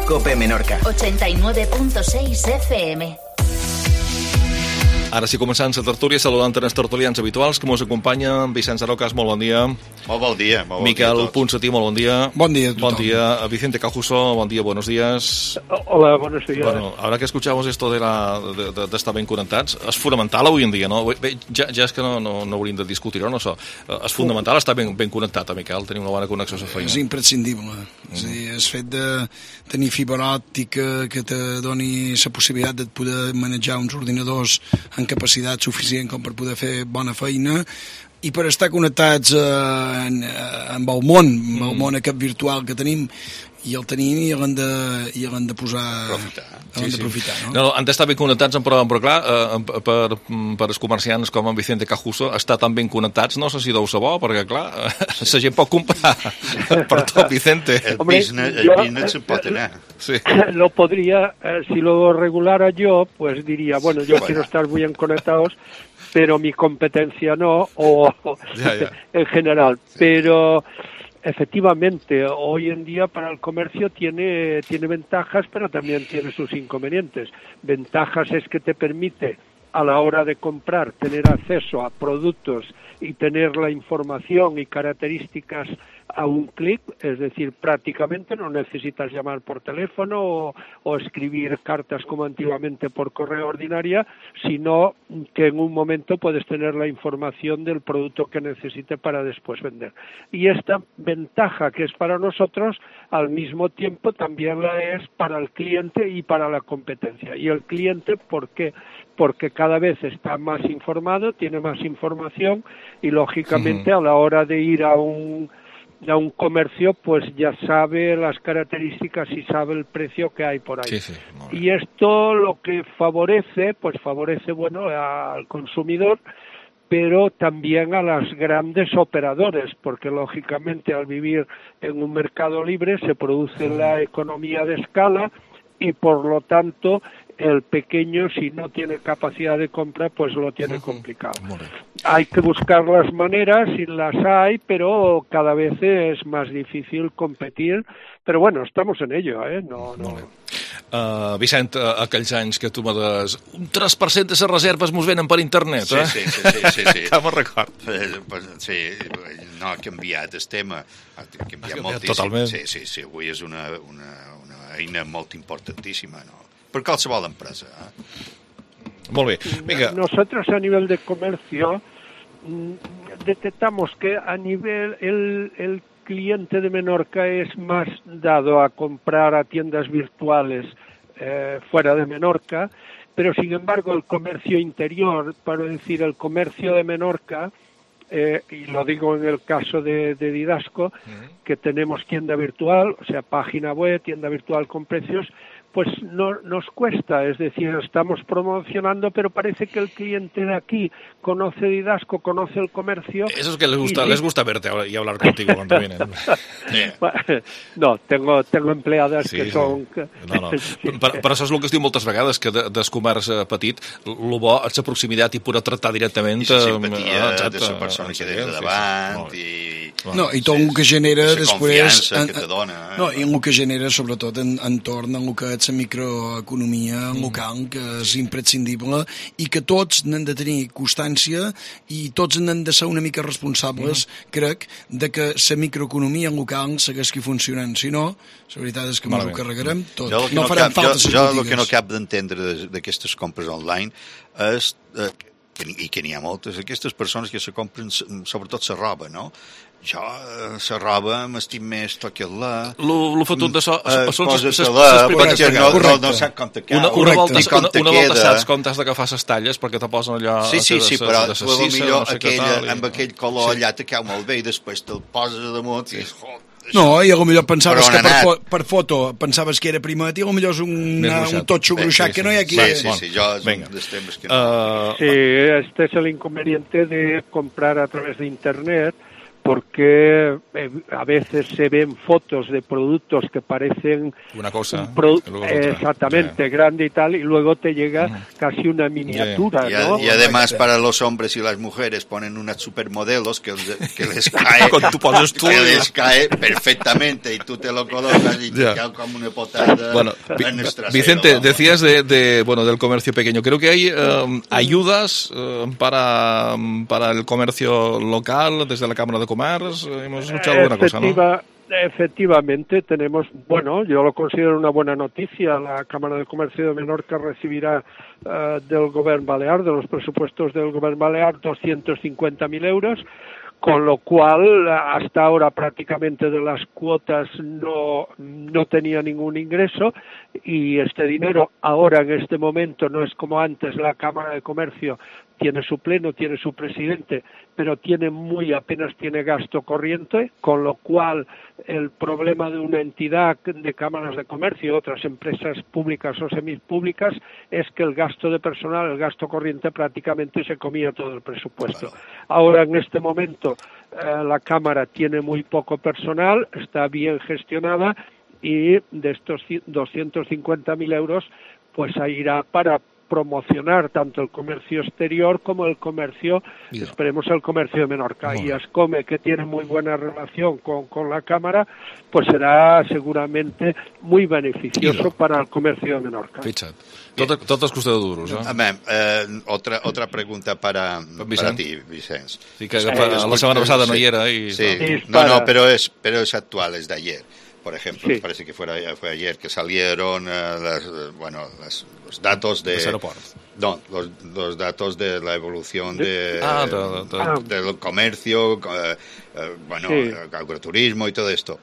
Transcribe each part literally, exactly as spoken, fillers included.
COPE Menorca. ochenta y nueve punto seis F M. Ara sí, començant la tertúlia, saludant els tertulians habituals que ens acompanyen. Vicenç Arocas, molt bon dia. Molt bon dia. Molt bon Miquel dia Ponsatí, molt bon dia. Bon dia a tothom. Bon dia. Vicente Cajuso, bon día, buenos días. Hola, buenos días. Bueno, ahora que escuchamos esto de, la, de, de, de estar ben connectats, és fonamental avui en dia, no? Bé, ja, ja és que no, no, no hauríem de discutir-ho, no, això. És fonamental estar ben, ben connectat, Miquel, tenir una bona connexió a la feina. És imprescindible. Mm. És a dir, el fet de tenir fibra òptica que te doni la possibilitat de poder manejar uns ordinadors amb capacitat suficient com per poder fer bona feina i per estar connectats eh, en, amb el món, amb el món aquest virtual que tenim, i el tenim i l'hem de, i l'hem de posar... Aprofitar. L'hem Sí, d'aprofitar, sí. no? No, han d'estar ben connectats, però, però clar, eh, per, per els comerciants com en Vicente Cajuso, estar tan ben connectats, no sé si deu ser bo, perquè clar, la gent pot comprar per tot, Vicente. El Hombre, business, el yo- business se pot anar. Sí. Lo podría, eh, si lo regulara yo, pues diría, bueno, yo Bueno. quiero estar muy conectados, pero mi competencia no, o Ya, ya. en general. Pero efectivamente, hoy en día para el comercio tiene, tiene ventajas, pero también tiene sus inconvenientes. Ventajas es que te permite a la hora de comprar tener acceso a productos y tener la información y características a un clic, es decir, prácticamente no necesitas llamar por teléfono o, o escribir cartas como antiguamente por correo ordinaria, sino que en un momento puedes tener la información del producto que necesite para después vender. Y esta ventaja que es para nosotros, al mismo tiempo también la es para el cliente y para la competencia. Y el cliente, ¿por qué? Porque cada vez está más informado, tiene más información y lógicamente Ujú. a la hora de ir a un a un comercio pues ya sabe las características y sabe el precio que hay por ahí. Sí, sí, molt bé. Y esto lo que favorece, pues favorece bueno al consumidor, pero también a las grandes operadores, porque lógicamente al vivir en un mercado libre se produce la economía de escala y por lo tanto el pequeño, si no tiene capacidad de compra, pues lo tiene complicado. Molt bé. Hay que buscar las maneras, y las hay, pero cada vez es más difícil competir. Pero bueno, estamos en ello, ¿eh? No, no. Molt bé. Uh, Vicent, uh, aquells anys que tu me des... Un tres per cent de les reserves mos venen per internet, Sí, eh? sí, sí, sí, sí, sí. Que me'n record. Eh, pues, Sí, no ha canviat el tema. Ha canviat canviat moltíssim. totalment. Sí, sí, sí. Avui és una, una, una eina molt importantíssima, no? Per qualsevol empresa, eh? Molt bé. Vinga, Nosotros a nivel de comercio mm, detectamos que a nivel el, el cliente de Menorca es más dado a comprar a tiendas virtuales eh, fuera de Menorca, pero sin embargo el comercio interior, para decir el comercio de Menorca, eh, y lo digo en el caso de, de Didasco, que tenemos tienda virtual, o sea, página web, tienda virtual con precios, pues no, nos cuesta, es decir, estamos promocionando, pero parece que el cliente de aquí conoce Didasco, conoce el comercio. eso es que les gusta, y sí. les gusta verte ahora y hablar contigo cuando vienen. No, tengo, tengo empleadas Sí, que sí. son... No, no. Però, però això és el que es diu moltes vegades, que de, del comerç eh, petit, el bo és la proximitat i poder tractar directament... I la eh, simpatia exacte, de la persona que tens sí, de sí, davant sí, i... No, i tot Sí, el que genera la després... confiança que te dona, eh? No, i el que genera sobretot en, entorn en el que és la microeconomia local, que és imprescindible i que tots n'hem de tenir constància i tots n'hem de ser una mica responsables, crec, de que la microeconomia local segueixi funcionant. Si no, la veritat és que ens ho Malament. carregarem tot. Jo el que No no, farem cap, jo, falta les jo el que botigues. no cap d'entendre d'aquestes compres online és, eh, que, i que n'hi ha moltes, aquestes persones que se compren s- sobretot la roba, no? Jo, eh, la roba m'estim més tocar-la, Lo, lo fotut de so, eh, són les posa-te-la, primeres perquè no, vegades. no, no sap com te cau, Una, una, Correcte. volta, ni com una, te una volta queda. saps com t'has d'agafar les talles perquè te posen allò... Sí, sí, sí, de, però de, de, tu a lo millor no sé què aquella, tal, i- amb aquell color allà te cau molt bé i després te'l poses damunt i dius, "Joder, No, i a lo millor pensaves Per on que ha per, anat? fo per foto pensaves que era primat i a lo millor és un, Més una, gruixat. un totxo Bé, gruixat sí, que no hi ha aquí. Sí, eh? sí, sí, jo és Vinga. un dels temes que no... Uh, Sí, este es el inconveniente de comprar a través de Internet, porque eh, a veces se ven fotos de productos que parecen una cosa un produ- y luego eh, otra. exactamente Yeah. grande y tal, y luego te llega uh-huh. casi una miniatura, y, a, ¿no? y además para los hombres y las mujeres ponen unas supermodelos que, que les cae que les cae perfectamente y tú te lo colocas y yeah. te queda como una potada. Bueno, en nuestra Vicente, cero, decías de, de bueno del comercio pequeño. Creo que hay um, ayudas uh, para para el comercio local desde la Cámara de Comercio. Hemos escuchado alguna cosa, ¿no? Efectivamente, tenemos, bueno, yo lo considero una buena noticia. La Cámara de Comercio de Menorca recibirá uh, del Govern Balear, de los presupuestos del Govern Balear, doscientos cincuenta mil euros, con lo cual hasta ahora prácticamente de las cuotas no, no tenía ningún ingreso, y este dinero ahora en este momento no es como antes. La Cámara de Comercio tiene su pleno, tiene su presidente, pero tiene muy apenas tiene gasto corriente, con lo cual el problema de una entidad de cámaras de comercio y otras empresas públicas o semipúblicas es que el gasto de personal, el gasto corriente prácticamente se comía todo el presupuesto. Ahora en este momento eh, la Cámara tiene muy poco personal, está bien gestionada, y de estos doscientos cincuenta mil euros pues irá para promocionar tanto el comercio exterior como el comercio, yeah. esperemos el comercio de Menorca. Y Ascome, que tiene muy buena relación con, con la Cámara, pues será seguramente muy beneficioso yeah. para el comercio de Menorca. Fixa't. Tot, tot és qüestió de duros, eh? A veure, eh, otra, otra pregunta para, para ti, Vicenç. Sí, que sí, la semana pasada no hi era. Y... Sí, sí no, no, pero es, pero es actual, es de ayer. Por ejemplo, sí. me parece que fuera, fue ayer que salieron uh, las, uh, bueno, las, los datos de... Los aeropuertos. No, los, los datos de la evolución de, ah, de, de, de, del comercio, uh, uh, bueno, sí. agroturismo y todo esto.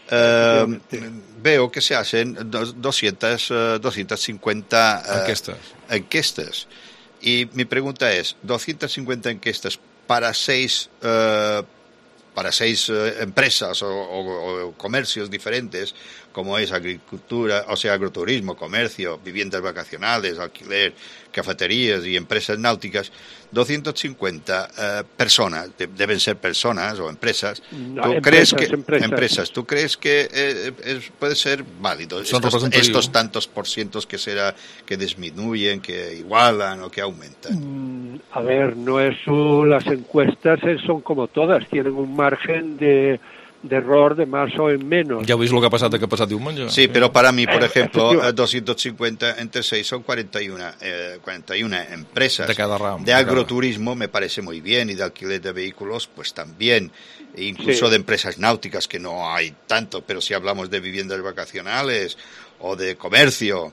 Uh, sí. Veo que se hacen doscientas, uh, doscientas cincuenta uh, encuestas. encuestas. Y mi pregunta es, doscientas cincuenta encuestas para seis... Uh, para seis eh, empresas o, o, o comercios diferentes, como es agricultura, o sea, agroturismo, comercio, viviendas vacacionales, alquiler, cafeterías y empresas náuticas, doscientas cincuenta eh, personas, de, deben ser personas o empresas. No, ¿Tú empresas, crees que empresas. empresas, ¿tú crees que eh, es, puede ser válido estos, estos tantos por cientos que será que disminuyen, que igualan o que aumentan? A ver, no es un, las encuestas son como todas, tienen un margen de, de error de más o en menos. Ja veus el que ha passat, que ha passat diumenge? Sí, pero para mí, por ejemplo, doscientos cincuenta entre seis son cuarenta y una, eh, cuarenta y una empresas de, cada ram, de agroturismo, me parece muy bien, y de alquiler de vehículos, pues también, e incluso sí. de empresas náuticas, que no hay tanto, pero si hablamos de viviendas vacacionales o de comercio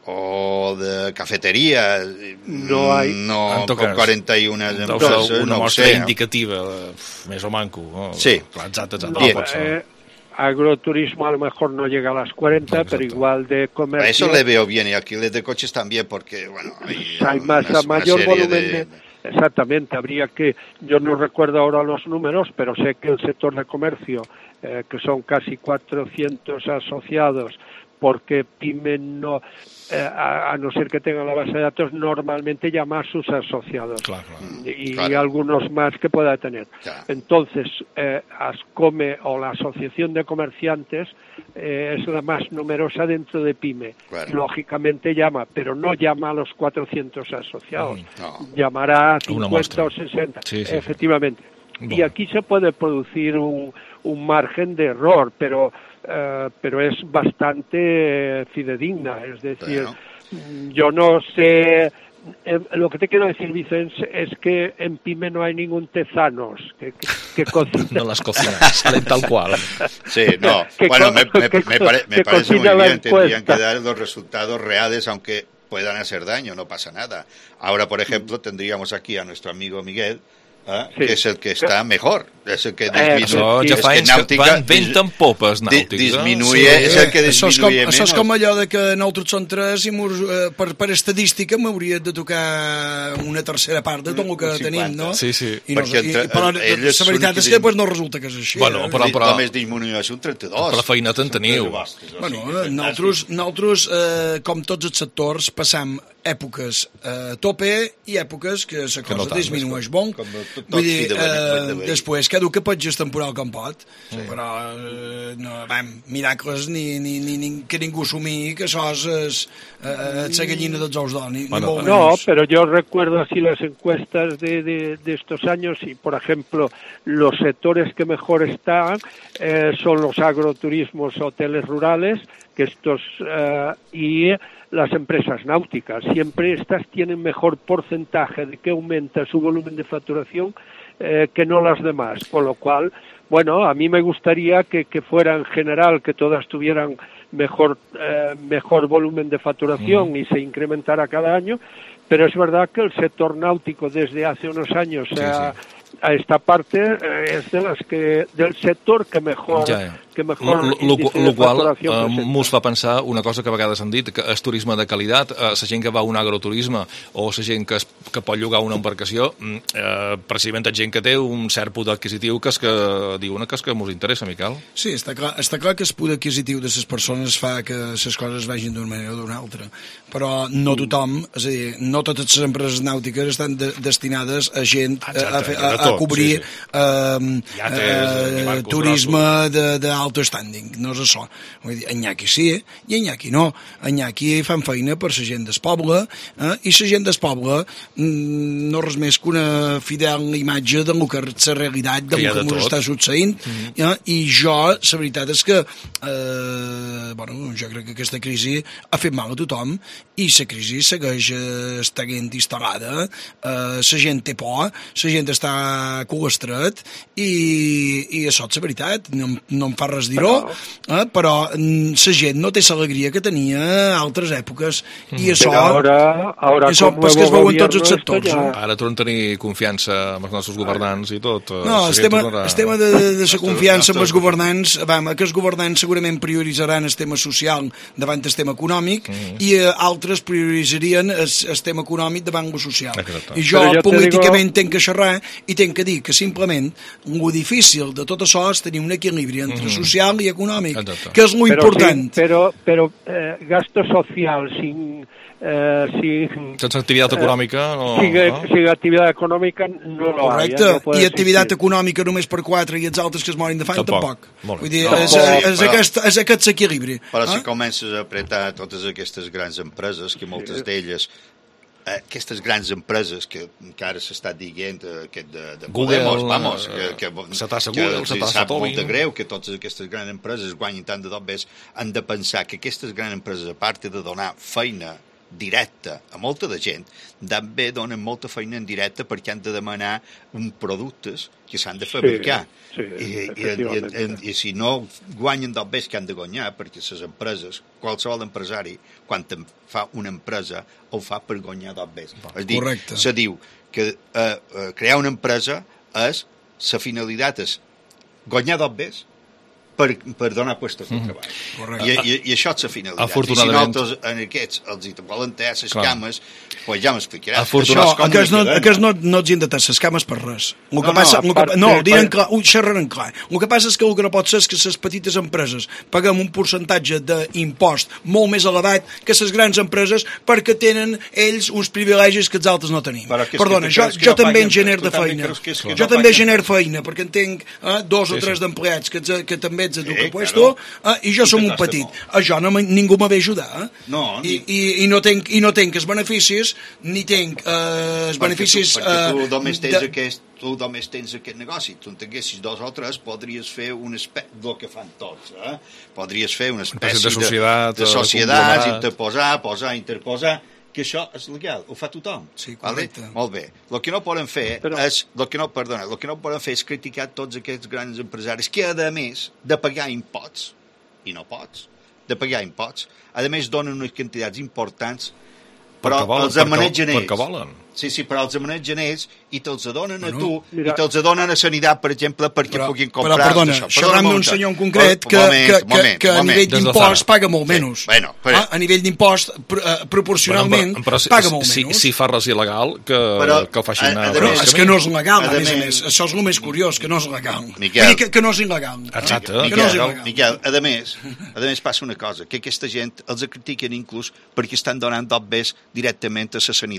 o de cafetería, no hay no con quaranta i una empreses, una no mostra sé, indicativa de, més o manco, no? Sí. Exacte, exacte, no, no eh, agroturismo a lo mejor no llega a las cuarenta, no, pero igual de comercio. Eso le veo bien, y alquiler de coches también, porque bueno, hay, hay más, una, a mayor volumen de... de... Exactamente, habría que, yo no recuerdo ahora los números, pero sé que el sector de comercio, eh, que son casi cuatrocientos asociados, porque PYME no, eh, a, a no ser que tenga la base de datos, normalmente llama a sus asociados. Claro, claro. Y, claro. y algunos más que pueda tener. Claro. Entonces, eh, Ascome o la Asociación de Comerciantes eh, es la más numerosa dentro de PYME. Claro. Lógicamente llama, pero no llama a los cuatrocientos asociados. Mm, no. Llamará a cincuenta o sesenta. Sí, sí, efectivamente. Sí. Y aquí se puede producir un, un margen de error, pero... Uh, pero es bastante fidedigna, es decir, bueno. yo no sé, eh, lo que te quiero decir, Vicens, es que en PYME no hay ningún tezanos que, que, que cocina. No las cocinas, salen tal cual. Sí, no, bueno, me, me, me, pare, me parece muy bien, tendrían que dar los resultados reales, aunque puedan hacer daño, no pasa nada. Ahora, por ejemplo, tendríamos aquí a nuestro amigo Miguel, ¿eh? Sí. Que es el que está mejor, es el que disminuye, això ja fa anys que van vent amb popes nàutiques, disminuye, eh? és el que disminuye això és com, menys. Això és com allò de que nosaltres som tres i mos, eh, per, per estadística m'hauria de tocar una tercera part de tot el que cinquanta. Tenim, no? Sí, sí. I, no, entre, i, però la veritat és que després no resulta que és així. Bueno, eh? però, però, només disminueix un trenta-dos. Però la feina te'n teniu. Bueno, nosaltres, nosaltres eh, com tots els sectors, passam èpoques a tope i èpoques que la cosa no disminueix bon. tot Vull dir, fi de eh, de després cada un que pot gest temporal com pot, sí. però eh, no, vam, miracles ni, ni, ni, ni que ningú assumir que això és, és, eh, és la gallina dels ous d'or. Ni, Bueno, ni No, menos. pero yo recuerdo así las encuestas de, de, de estos años y, por ejemplo, los sectores que mejor están eh, son los agroturismos, hoteles rurales, que estos eh, y las empresas náuticas. Siempre estas tienen mejor porcentaje de que aumenta su volumen de facturación eh, que no las demás, por lo cual, bueno, a mí me gustaría que, que fuera en general, que todas tuvieran mejor eh, mejor volumen de facturación mm. y se incrementara cada año, pero es verdad que el sector náutico desde hace unos años sí, a, sí. a esta parte eh, es de las que del sector que mejor ja, ja. que mejor el qual eh, mos fa pensar una cosa que a vegades han dit, que és turisme de qualitat, eh, la gent que va a un agroturisme o la gent que, es, que pot llogar una embarcació, eh, precisament és gent que té un cert poder adquisitiu que és que diuen que és que mos interessa, Miquel. Sí, està clar, està clar que el poder adquisitiu de les persones fa que les coses vagin d'una manera o d'una altra, però no tothom, és a dir, no totes les empreses nàutiques estan de, destinades a gent Exacte, a, fer, a, a, a cobrir sí, sí. Eh, eh, eh, turisme d'alto standing, no és això. Vull dir, en aquí sí, i en aquí no. En aquí fan feina per la gent del poble, eh, i la gent del poble mm, no res més que una fidel imatge de lo que és la realitat, de lo que ens està succeint, mm-hmm. eh, i jo, la veritat és que eh, bueno, jo crec que aquesta crisi ha fet mal a tothom, i la crisi segueix eh, estant instal·lada, eh, la gent té por, la gent està colestret, i, i això és la veritat, no, no em fa res dir-ho, eh, però la gent no té l'alegria que tenia a altres èpoques, mm. i això, ara, ara això pues, que es veu en tots els sectors. Ja... Ara tornem a tenir confiança amb els nostres governants i tot. No, el tema, tornarà... el tema de, de la confiança amb els governants, vam, que els governants segurament prioritzaran el tema social davant el tema econòmic, mm. i eh, altres prioritzarien el, el tema econòmic davant el social. Exacte. I jo, jo políticament digo... tenc que xerrar i tenc que dir que simplement el difícil de tot això és tenir un equilibri entre mm. social i econòmic, Exacte. Que és lo important. Però, però eh, gasto social sin... Eh, sin, sense activitat eh, econòmica no, sin, no? sin activitat econòmica no lo correcte, hay, no i activitat existir. Econòmica només per quatre i els altres que es morin de fam tampoc, tampoc. Vull dir, no, és, però, és, és, aquest, és aquest equilibri però eh? si comences a apretar totes aquestes grans empreses, que moltes sí. d'elles eh, aquestes grans empreses que encara s'està dient eh, aquest de, de Google, Podemos, vamos, que, que, Satassa que, Google, que Satassa sap Tobin. molt de greu que totes aquestes grans empreses guanyin tant de dobbes, han de pensar que aquestes grans empreses, a part de donar feina directa a molta de gent, també donen molta feina en directe perquè han de demanar uns productes que s'han de fabricar. Sí, sí, I, i, i, i, i si no guanyen del bé que han de guanyar, perquè les empreses, qualsevol empresari, quan fa una empresa, ho fa per guanyar del bé. És dir, se diu que eh, eh, crear una empresa és, la finalitat és guanyar del bé per, per donar puestos de treball. Mm-hmm. I, i, I això és la finalitat. Afortunadament... I si nosaltres en aquests els hi volen tallar les cames, pues ja m'explicaràs. Això, aquests no, aquest no, no els hi han de tallar les cames per res. El que no, passa, no, el que, no, diran clar, ho xerraran clar. El que passa és que el que no pot ser és que les petites empreses paguem un percentatge d'impost molt més elevat que les grans empreses perquè tenen ells uns privilegis que els altres no tenim. Perdona, jo, jo no també en gener de feina. Jo no també gener feina perquè en tenc eh, dos sí, o tres sí. d'empleats que, que també ets a tu que puesto, eh, i jo som un petit. Això no, ningú m'ha d'ajudar. Eh? No, I, i, i, no tenc, I no tenc els beneficis, ni tenc eh, els beneficis... Perquè tu, perquè tu només tens de... aquest tu només tens aquest negoci. Tu en tinguessis dos o tres, podries fer una espècie del que fan tots. Eh? Podries fer una espècie de societat, de, de societats, interposar, posar, interposar, que això és legal, ho fa tothom. Sí, correcte. Vale? Molt bé. El que no poden fer Però... és, el que no, perdona, el que no poden fer és criticar tots aquests grans empresaris que, a més de pagar imposts, i no pots, de pagar imposts, a més donen unes quantitats importants, però volen, els amanegen ells. Perquè volen. Sí, sí, però els amanegen ells i te'ls donen a tu, mira, i te'ls donen a sanitat, per exemple, perquè però, puguin comprar... Però, perdona, xerram d'un senyor en concret que, moment, que, que, moment, que a nivell d'impost paga molt menys. Sí, bueno, però... ah, a nivell d'impost, pr uh, proporcionalment, bueno, però, però, paga molt si, menys. Si fa res il·legal, que, però, que ho facin a... Però és que no és legal, a, a més a més. Això és el més curiós, que no és legal. Miquel, que, que no és il·legal. Exacte. Miquel, no és il·legal. Miquel, a més, a més passa una cosa, que aquesta gent els critiquen inclús perquè estan donant dobbes directament a la sanitat.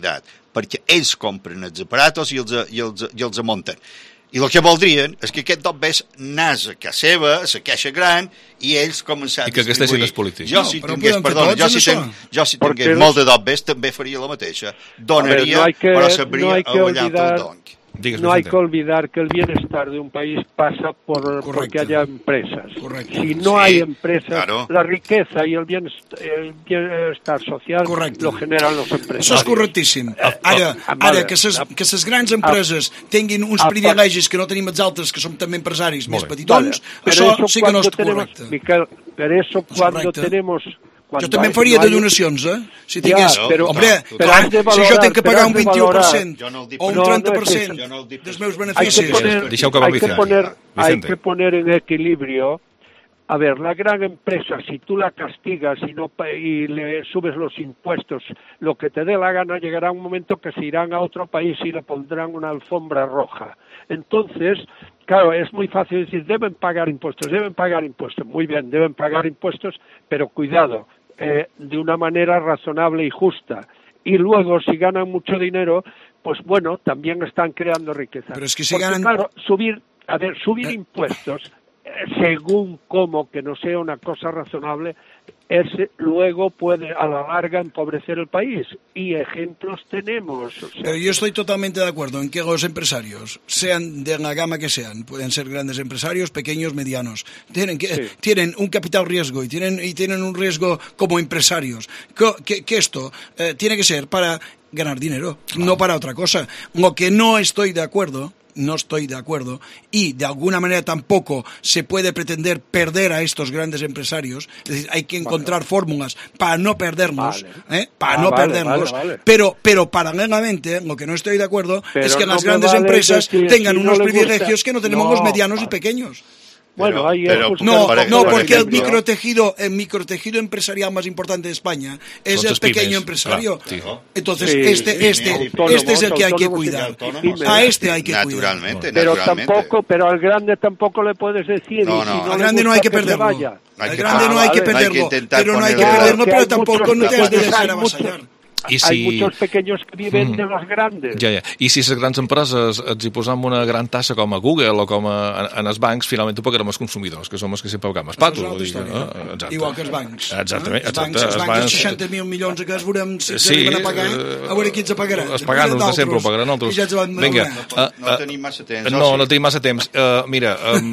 perquè ells compren els aparatos i els, i els, i els munten. I el que voldrien és que aquest dobbers anés a casa seva, a la caixa gran, i ells començaran a distribuir. I que aquestessin els polítics. Jo, si tingués, perdona, jo si, ten, jo si tingués molt de dobbers també faria la mateixa. Donaria, ver, no que, però sabria no avallar el donc. Digues, no hay que olvidar que el bienestar de un país pasa por porque haya empresas. Correcto. Si no sí, hay empresas, claro. la riqueza y el bienestar, el bienestar social Correcto. Lo generan les empreses. Això és correctíssim. Ara, ara que ses, que ses grans empreses tinguin uns privilegis que no tenim els altres, que som també empresaris més petitons, vale. Això, això sí que no és correcte. Miquel, per eso cuando tenemos... Cuando jo també faria no hay... de donacions, eh? Si tingués... Ja, però, Hombre, no, clar, valorar, si jo tinc que pagar un vint-i-u per cent no o un trenta per cent no, no dels meus beneficis... Deixeu que hay que poner, hay que poner en equilibrio... A ver, la gran empresa, si tú la castigas y, no, y le subes los impuestos, lo que te dé la gana, llegará un momento que se irán a otro país y le pondrán una alfombra roja. Entonces... Claro, es muy fácil decir, deben pagar impuestos, deben pagar impuestos. Muy bien, deben pagar impuestos, pero cuidado, eh, de una manera razonable y justa. Y luego, si ganan mucho dinero, pues bueno, también están creando riqueza. Pero es que si Porque, ganan... claro, subir, a ver, subir impuestos, eh, según como que no sea una cosa razonable, ese luego puede a la larga empobrecer el país. Y ejemplos tenemos. O sea, Pero yo estoy totalmente de acuerdo en que los empresarios, sean de la gama que sean, pueden ser grandes empresarios, pequeños, medianos, tienen, que, sí. tienen un capital riesgo y tienen, y tienen un riesgo como empresarios. Que, que, que esto eh, tiene que ser para ganar dinero, no para otra cosa. Lo que no estoy de acuerdo... no estoy de acuerdo, y de alguna manera tampoco se puede pretender perder a estos grandes empresarios, es decir, hay que encontrar vale. fórmulas para no perdernos, vale. ¿eh? para ah, no vale, perdernos, vale, vale. pero pero paralelamente, lo que no estoy de acuerdo pero es que no las grandes vale empresas decir, tengan si unos no privilegios gusta. Que no tenemos no, los medianos vale. Y pequeños. Bueno, pero, ahí pero, es no, por no, porque el microtejido, el microtejido empresarial más importante de España es el pequeño pymes, empresario. Claro, Entonces, sí, este, sí, este, autónomo, este es el que hay que cuidar. A este hay que naturalmente, cuidar. Pero naturalmente. tampoco, pero al grande tampoco le puedes decir. No, no, y si no al grande no hay que perderlo. Al grande no hay que perderlo, pero no hay que perderlo, pero tampoco no te has de dejar avasallar. I si... Hay muchos pequeños que viven mm. de los grandes. Ja, ja. I si les grans empreses ens hi posam una gran tassa com a Google o com a, en, en els bancs, finalment ho pagarem els consumidors, que som els que sempre pagam els patos. No? Igual que els bancs. Exactament. Els bancs, els bancs, seixanta mil milions que es veurem si sí, arriben a pagar, a veure qui ens pagarà. Els pagant-nos de sempre, ho pagaran altres. Ja Vinga. No, no tenim massa temps. No, no tenim massa temps. Uh, mira,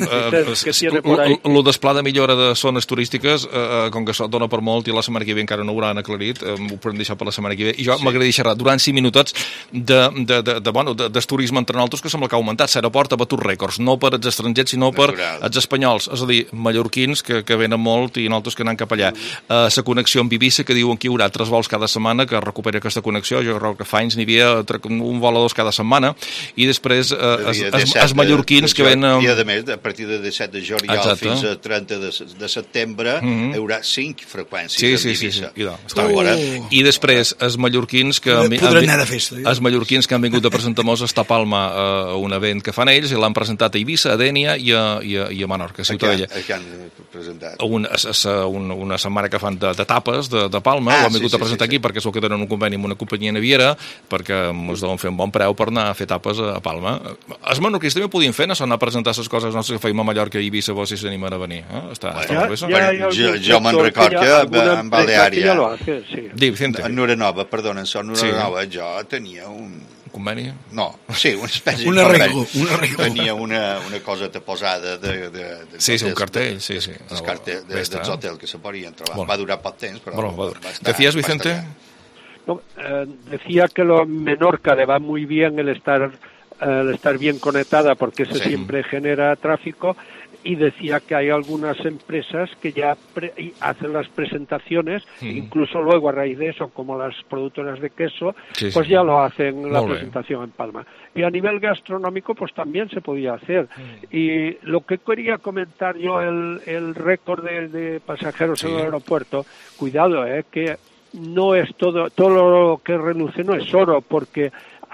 el desplà de millora de zones turístiques, uh, com que això dona per molt i la setmana que ve encara no ho hauran aclarit, um, ho podem deixar per la setmana que ve, i jo sí. m'agradaria xerrar durant cinc minutets de, de, de, de, bueno, de, del turisme entre nosaltres, que sembla que ha augmentat. L'aeroport ha batut rècords, no per als estrangers, sinó per als espanyols, és a dir, mallorquins que, que venen molt i nosaltres que anem cap allà. La uh, connexió amb Eivissa, que diuen que hi haurà tres vols cada setmana, que recupera aquesta connexió. Jo crec que fa anys n'hi havia un vol o dos cada setmana, i després uh, els, els, els mallorquins de, de, que venen... I a més, a partir de disset de juliol Exacte. Fins a trenta de, de setembre mm-hmm. hi haurà cinc freqüències sí, sí, sí, sí. I, està uh. I després els mallorquins que han, han, anar de festa, els mallorquins que han vingut a presentar-nos a Palma a un event que fan ells i l'han presentat a Eivissa, a Dénia i a, i a, i a Menorca, a Ciutadella. A què han presentat? Una, una, una setmana que fan de, de tapes de, de Palma, ah, ho han vingut sí, a presentar sí, sí, aquí sí. perquè és el que tenen un conveni amb una companyia naviera perquè ens deuen fer un bon preu per anar a fer tapes a Palma. Els menorquins també podien fer, no? Anar a presentar les coses nostres que feim a Mallorca i Eivissa, vos si s'animen a venir. Eh? Està, està ja, molt bé, ja, jo, jo me'n record que en Baleària, sí. en Nurenova, perdona, en Nurenova, sí. jo tenia un... conveni? No, sí, una espècie un arreglo, un arreglo. Tenia una, una cosa posada de, de, de sí, sí, un cartell, sí, sí. Els cartells de, dels hotels que se podien trobar. Bueno. Va durar poc temps, però... Bueno, va durar. ¿Decías, Vicente? No, eh, decía que lo Menorca le va muy bien el estar, eh, el estar bien conectada porque eso sí. siempre genera tráfico. Y decía que hay algunas empresas que ya pre hacen las presentaciones, mm. incluso luego a raíz de eso, como las productoras de queso, sí, pues sí. ya lo hacen la Muy presentación bien. En Palma. Y a nivel gastronómico, pues también se podía hacer. Mm. Y lo que quería comentar yo, el, el récord de, de pasajeros sí. en el aeropuerto, cuidado, eh, que no es todo, todo lo que reluce no es oro, porque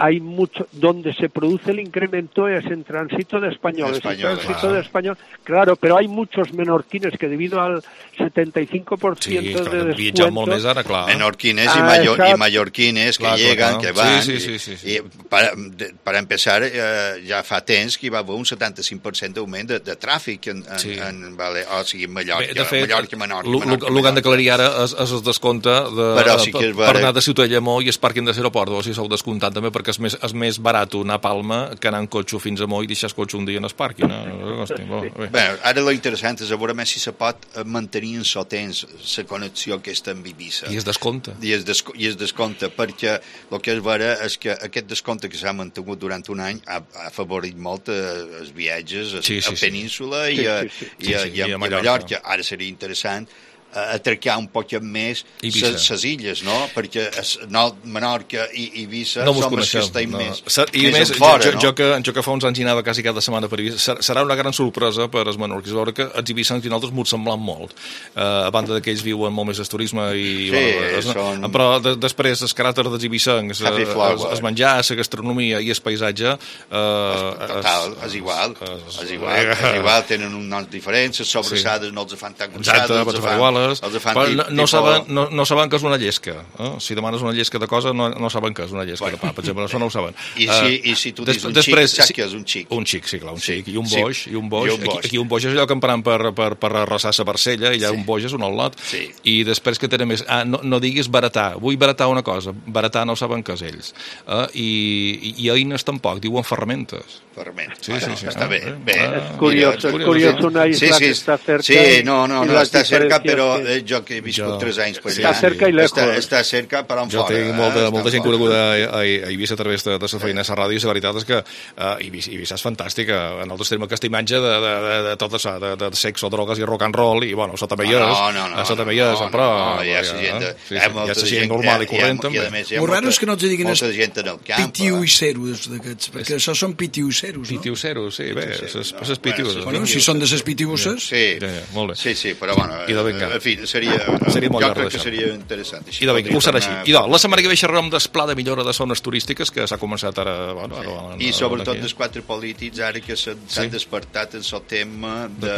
hay mucho, donde se produce el incremento es en tránsito de españoles. Español, en tránsito wow. de español, claro, pero hay muchos menorquines que debido al setenta y cinco por ciento sí, de descuentos... Ara, clar. Menorquines ah, y, mayor, y mallorquines que clar, llegan, clar, que van. Sí, sí, sí, sí, sí. I para, de, para empezar, eh, ja fa temps que hi va haver un setanta-cinc per cent d'augment de, de tràfic en, en, sí. en, vale, o sigui, en Mallorca, Bé, de fet, Mallorca, Menorca, Menorca. El que han d'aclarir ara és, és el descompte de, Però sí que és per anar de Ciutadella a Moi i el pàrquing de l'aeroport, o sigui, s'ho descomptant també perquè és més, és més barat anar a Palma que anar en cotxe fins a Moi i deixar el cotxe un dia en el pàrquing. No? Hosti, bo, bé. Bé, ara lo interessant és a veure si se pot mantenir en so temps la connexió aquesta amb Eivissa. I es descompte. I es, desco i es descompte, perquè el que és vera és que aquest descompte que s'ha mantingut durant un any ha, ha afavorit molt els viatges a, sí, sí, a Península sí. i, a, sí, sí, sí. i, a, Sí, sí, i, a, i a i a Mallorca. Mallorca. Ara seria interessant atracar un poc més les illes, no? Perquè es, no, Menorca i Eivissa no som els que estem no. més, I més més, fora, jo, no? jo, que, jo que fa uns anys anava quasi cada setmana per Eivissa, serà una gran sorpresa per als menorquins veure que els eivissans i nosaltres m'ho semblant molt, uh, a banda que ells viuen molt més el turisme i, sí, bueno, es, són... però de, després el caràcter dels eivissancs, uh, es, es menjar, la gastronomia i el paisatge uh, total, és igual és, és igual, és igual, tenen uns noms diferents, les sobrassades sí. no els fan tan gustades, els fan iguales, els fan no, no, saben, no, no saben què és una llesca. Eh? Si demanes una llesca de cosa, no, no saben què és una llesca bueno. de pa, per exemple, això no ho saben. I si, uh, i si tu dius un després, xic, saps què és un xic? Un xic, sí, clar, un sí. xic. I un sí. boix, i un boix. I un boix. Aquí, aquí un boix és allò que emparen per, per, per arrasar la parcella, i allà sí. un boix és un al·lot. Sí. I després que tenen més... Ah, no, no diguis baratar, vull baratar una cosa. Baratar no saben què és ells. Eh? I, i, I eines tampoc, diuen ferramentes. Ferramentes. Sí, bueno, sí, sí. Està bé. Ah, bé. És curiós, és curiós una isla sí, sí. que està cerca. Sí, no, no, no està cerca, però que... jo que he viscut tres anys per allà. Està cerca i lejos. Està, està cerca, però en jo fora. Jo tinc molta, eh? molta gent coneguda a, a, a Eivissa a través de, de la feina a la ràdio, i la veritat és que uh, Eivissa, Eivissa és fantàstica. Nosaltres tenim aquesta imatge de, de, de, de tot això, de, de sexo, drogues i rock and roll, i bueno, això també hi és. No, no, no. Això també hi és, però... No, hi ha gent, eh? sí, sí, hi ha gent normal i corrent, també. El raro és que no et diguin molta gent en el camp. pitiuceros d'aquests, perquè això són pitiuceros, no? Pitiuceros, sí, bé, les pitiuses. Bueno, si són de les pitiuses... Sí, molt bé. Sí, sí, però bueno, en fi, seria... Seria molt jo llarg crec que seria interessant. I de vinga, ho serà així. I de, la setmana que ve xerrarem del pla de millora de zones turístiques que s'ha començat ara... Bueno, ara, ara I sobretot dels quatre polítics ara que s'han sí. despertat en el tema de...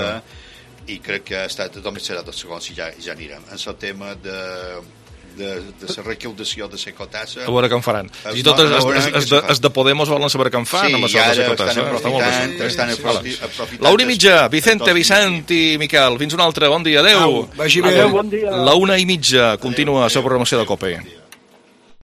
I crec que ha estat... Només serà dos segons i ja, ja anirem. En el tema de... de, de la recaudació de la cotassa. A veure què en faran. I tot es, es, es, de, es de Podemos volen saber què en fan sí, amb això de la cotassa. Estan aprofitant, estan aprofitant. La una i mitja, Vicente, Vicent i Miquel. Fins un altre, bon dia, adeu. Au, vagi bé. Adeu, bon dia. La una i mitja, continua la programació de COPE.